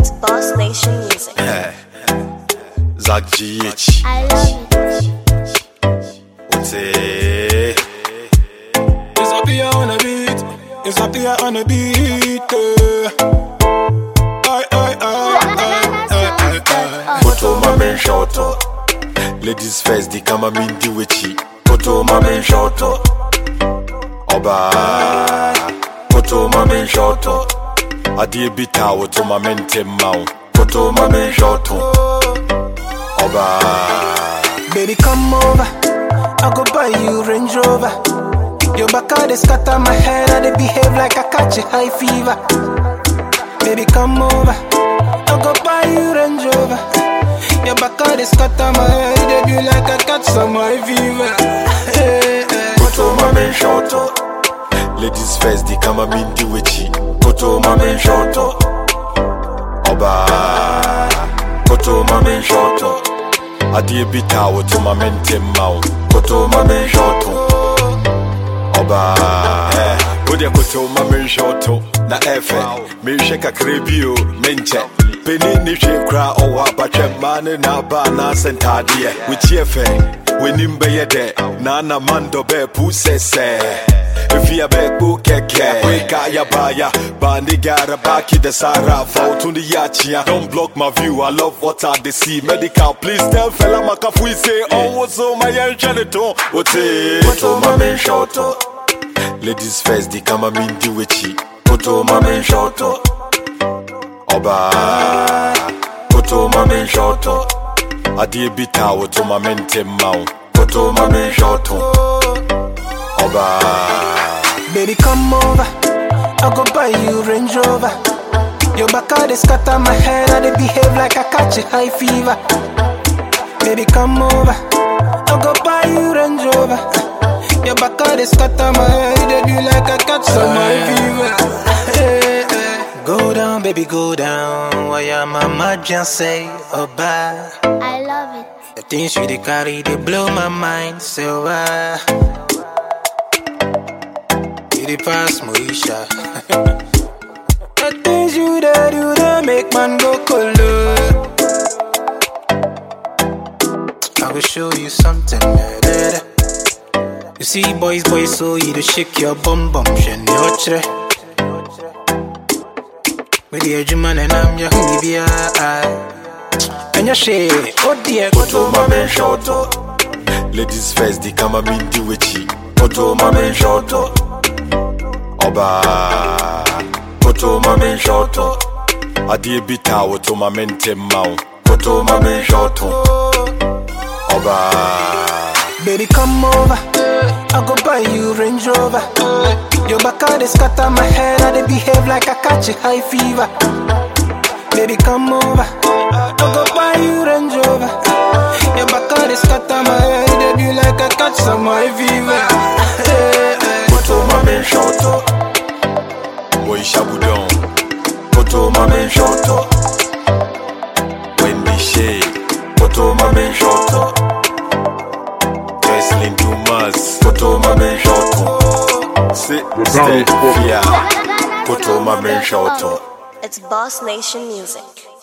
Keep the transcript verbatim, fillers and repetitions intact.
It's Boss Nation Music. Zach G H. I love it. What's it? It's up here on the beat. It's up here on the beat. Aye, aye, aye, aye, aye, aye. Photo my men short up. Ladies first, they come and mean the witchy. Photo my men short up. Oba. Photo my men short up. I did beat out to my men temau. Photo my men short up. Oba. Baby, come over. I go buy you Range Rover. Your back out they scatter my head, and they behave like I catch a high fever. Baby, come over. I go buy you Range Rover. Your back out they scatter my head, they do like I catch some high fever. Hey, hey. Photo my men short up. Ladies first, they come and mean the witchy. Photo my men short up. Oba. Photo my men short up. I did beat out to my men temau. Photo my men short up. Oba. Would you photo my men short up? Na efe. Me shake a cribio. Menche. Penny ni she cry or what but your man in a bar na sentadia. With your fair. When him be a day. Nana mando be pussy say. If you back book keke, we kaya baya, bandi gara baki the Sara, fall to the yachia. Don't block my view, I love what I see. Medical, please tell fella makafu say, oh, what's on my young janitor? What's it? Photo my men short up. Ladies first, they come and mean the witchy. Photo my men short up. Oba. Photo my men short up. I did beat out to my men temau. Photo my men short up. Oba. Baby, come over. I go buy you Range Rover. Your back out they scatter my head, and they behave like I catch a high fever. Baby, come over. I go buy you Range Rover. Your back out they scatter my head, they do like I catch some high fever. Hey, hey. Go down, baby, go down. Why your mama just say, oh, bye. I love it. The things you they carry, they blow my mind. So, uh, you they pass Moisha. The things you they do, they make man go color. I will show you something, yeah. You see, boys, boys, so you to shake your bum bum, shenyotre. With the edge man and I'm your honey, and your shade, oh dear. Photo my men short up. Ladies first, they come and mean the witchy. Photo my men short up. Oba. Photo my men short up. I did beat out to my men temau. Photo my men short up. Oba. Baby, come over. I go buy you Range Rover. Your back out they scatter my head, and they behave like I catch a high fever. Baby, come over. I go buy you Range Rover. Your back out they scatter my head, they do like I catch some high fever. Hey, hey. Photo my men short up. Boy Shabudon. Photo my men short up. Wendy Shea. Photo my men short up. Jocelyn Dumas. Photo my men short up. Sit, stay, fear. Photo my men short up. It's Boss Nation Music.